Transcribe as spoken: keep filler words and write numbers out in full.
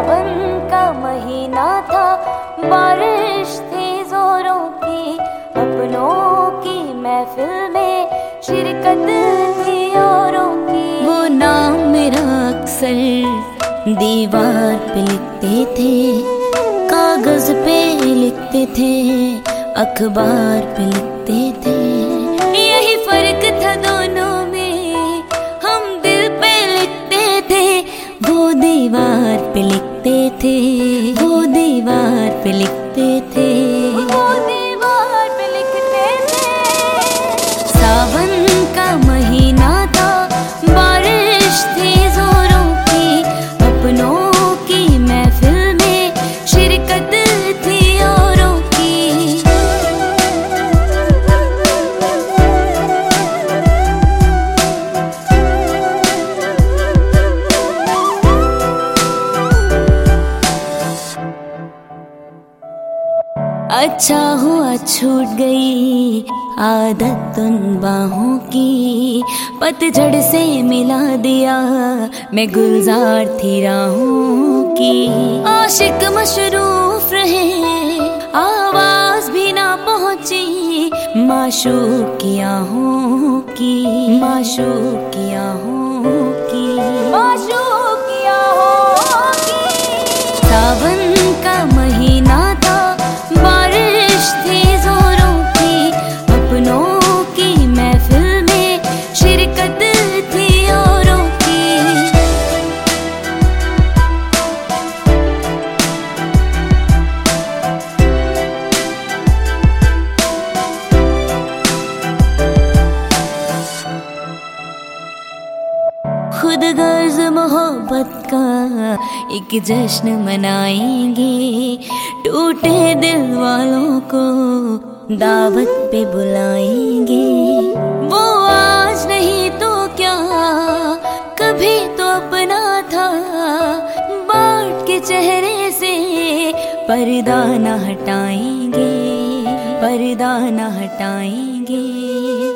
सावन का महीना था, बारिश थी जोरों की, अपनों की महफिल में शिरकत थी औरों की। वो नाम मेरा अक्सर दीवार पे लिखते थे, कागज पे लिखते थे, अखबार पे लिखते थे। यही फर्क था दोनों में, हम दिल पे लिखते थे, वो दीवार पे लिखते थे, वो दीवार पे लिखते थे, वो दीवार पे लिखते थे। सावन का महीना था, बारिश थी जोरों की, अपनों की महफिल में शिरकत थी औरों की। अच्छा हुआ छूट गई आदत उन बाहों की, पतझड़ से मिला दिया मैं गुलजार थी राहों की। आशिक मशरूफ रहे, आवाज भी ना पहुंची, माशूक की आहों की, माशूक की आहों की, माशूक की आहों की। सावन का महीना था, बारिश थी जोरों की, अपनों की महफिल में शिरकत थी औरों की। खुद गर्ज मोहब्बत का एक जश्न मनाएंगे, टूटे दिल वालों को दावत पे बुलाएंगे। वो आज नहीं तो क्या, कभी तो अपना था, बात के चेहरे से पर्दा न हटाएंगे, पर्दा न हटाएंगे।